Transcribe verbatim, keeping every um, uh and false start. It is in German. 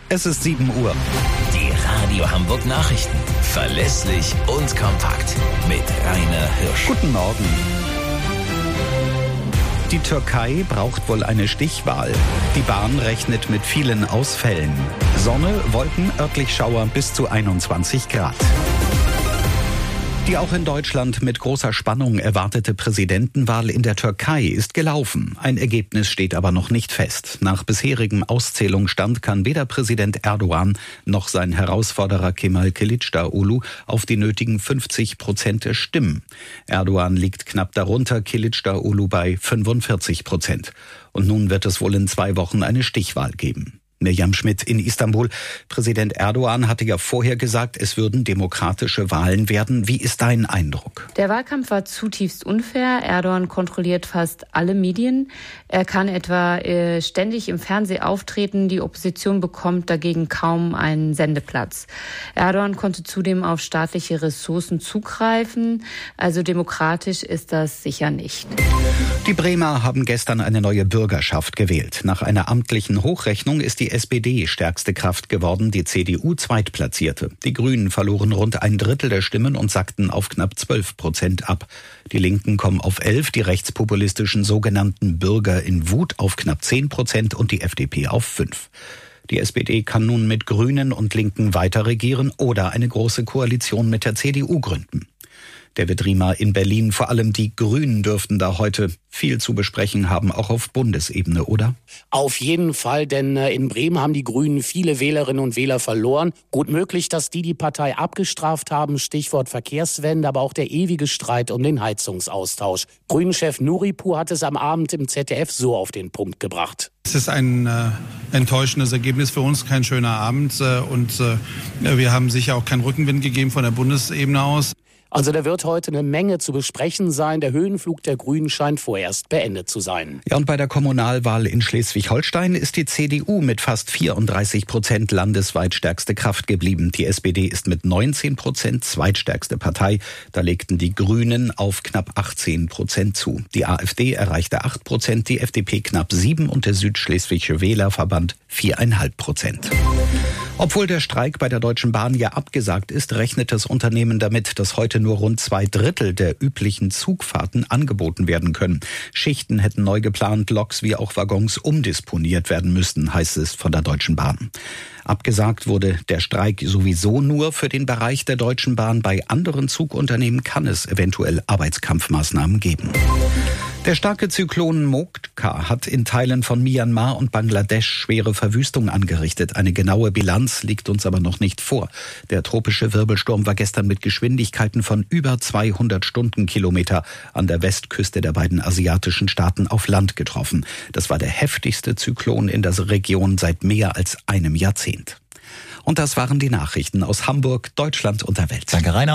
Es ist sieben Uhr. Die Radio Hamburg Nachrichten. Verlässlich und kompakt. Mit Rainer Hirsch. Guten Morgen. Die Türkei braucht wohl eine Stichwahl. Die Bahn rechnet mit vielen Ausfällen. Sonne, Wolken, örtlich Schauer bis zu einundzwanzig Grad. Die auch in Deutschland mit großer Spannung erwartete Präsidentenwahl in der Türkei ist gelaufen. Ein Ergebnis steht aber noch nicht fest. Nach bisherigem Auszählungsstand kann weder Präsident Erdogan noch sein Herausforderer Kemal Kılıçdaroğlu auf die nötigen fünfzig Prozent der Stimmen. Erdogan liegt knapp darunter, Kılıçdaroğlu bei fünfundvierzig Prozent. Und nun wird es wohl in zwei Wochen eine Stichwahl geben. Mirjam Schmidt in Istanbul. Präsident Erdogan hatte ja vorher gesagt, es würden demokratische Wahlen werden. Wie ist dein Eindruck? Der Wahlkampf war zutiefst unfair. Erdogan kontrolliert fast alle Medien. Er kann etwa äh, ständig im Fernsehen auftreten. Die Opposition bekommt dagegen kaum einen Sendeplatz. Erdogan konnte zudem auf staatliche Ressourcen zugreifen. Also demokratisch ist das sicher nicht. Die Bremer haben gestern eine neue Bürgerschaft gewählt. Nach einer amtlichen Hochrechnung ist die S P D stärkste Kraft geworden, die C D U zweitplatzierte. Die Grünen verloren rund ein Drittel der Stimmen und sackten auf knapp zwölf Prozent ab. Die Linken kommen auf elf, die rechtspopulistischen sogenannten Bürger in Wut auf knapp zehn Prozent und die F D P auf fünf. Die S P D kann nun mit Grünen und Linken weiter regieren oder eine große Koalition mit der C D U gründen. Der wird Riemer in Berlin. Vor allem die Grünen dürften da heute viel zu besprechen haben, auch auf Bundesebene, oder? Auf jeden Fall, denn in Bremen haben die Grünen viele Wählerinnen und Wähler verloren. Gut möglich, dass die die Partei abgestraft haben, Stichwort Verkehrswende, aber auch der ewige Streit um den Heizungsaustausch. Grünen-Chef Nuripur hat es am Abend im Z D F so auf den Punkt gebracht. Es ist ein äh, enttäuschendes Ergebnis für uns, kein schöner Abend äh, und äh, wir haben sicher auch keinen Rückenwind gegeben von der Bundesebene aus. Also da wird heute eine Menge zu besprechen sein. Der Höhenflug der Grünen scheint vorerst beendet zu sein. Ja, und bei der Kommunalwahl in Schleswig-Holstein ist die C D U mit fast vierunddreißig Prozent landesweit stärkste Kraft geblieben. Die S P D ist mit neunzehn Prozent zweitstärkste Partei. Da legten die Grünen auf knapp achtzehn Prozent zu. Die AfD erreichte acht Prozent, die F D P knapp sieben und der Südschleswische Wählerverband vier Komma fünf Prozent. Obwohl der Streik bei der Deutschen Bahn ja abgesagt ist, rechnet das Unternehmen damit, dass heute nur rund zwei Drittel der üblichen Zugfahrten angeboten werden können. Schichten hätten neu geplant, Loks wie auch Waggons umdisponiert werden müssten, heißt es von der Deutschen Bahn. Abgesagt wurde der Streik sowieso nur für den Bereich der Deutschen Bahn. Bei anderen Zugunternehmen kann es eventuell Arbeitskampfmaßnahmen geben. Der starke Zyklon Mocha hat in Teilen von Myanmar und Bangladesch schwere Verwüstung angerichtet. Eine genaue Bilanz liegt uns aber noch nicht vor. Der tropische Wirbelsturm war gestern mit Geschwindigkeiten von über zweihundert Stundenkilometer an der Westküste der beiden asiatischen Staaten auf Land getroffen. Das war der heftigste Zyklon in der Region seit mehr als einem Jahrzehnt. Und das waren die Nachrichten aus Hamburg, Deutschland und der Welt. Danke, Rainer.